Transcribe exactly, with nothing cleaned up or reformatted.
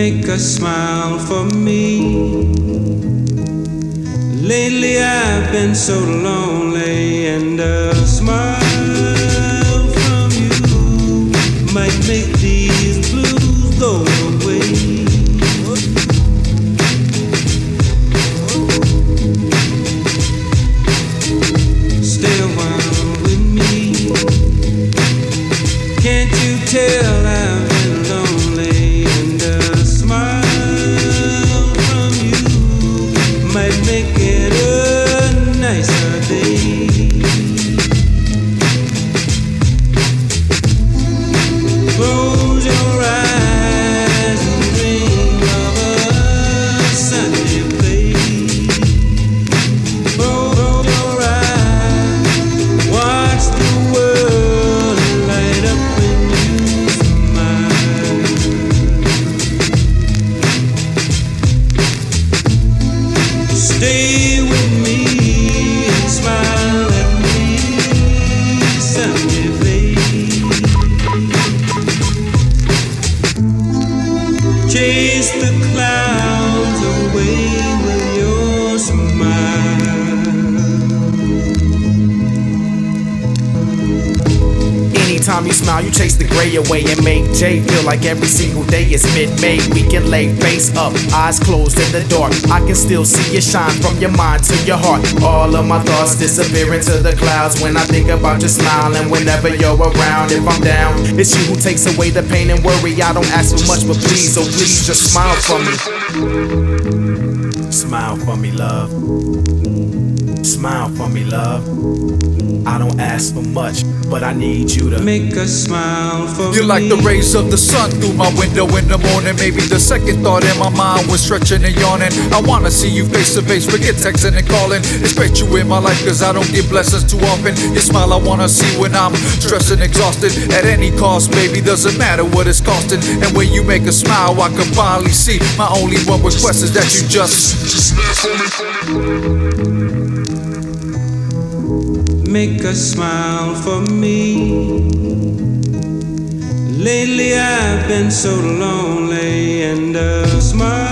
make a smile for me. Lately I've been so lonely, and a smile from you might make these blues go away. Stay a while with me. Can't you tell I've been lonely, and a smile from you might make it a nicer day. Close your eyes and dream of a Sunday play. Close your eyes, watch the world light up when you smile. Stay with me and smile at me Sunday, babe. Chase the clouds away with your smile. Anytime you smile, you chase the gray away and make Jay feel like every single day is mid-May. We can lay face up, eyes closed in the dark. I can still see you shine from your mind to your heart. All of my thoughts disappear into the clouds when I think about your smile. And whenever you're around, if I'm down, it's you who takes away the pain and worry. I don't ask for much, but please, oh please, just smile for me. Smile for me, love. Smile for me, love. I don't ask for much, but I need you to make a smile for me. You're like the rays of the sun through my window in the morning. Maybe the second thought in my mind was stretching and yawning. I wanna see you face to face, forget texting and calling. It's great you in my life, cause I don't get blessings too often. Your smile I wanna see when I'm stressed and exhausted. At any cost, baby, doesn't matter what it's costing. And when you make a smile, I can finally see. My only one request is that you just make a smile for me. Lately I've been so lonely, and a smile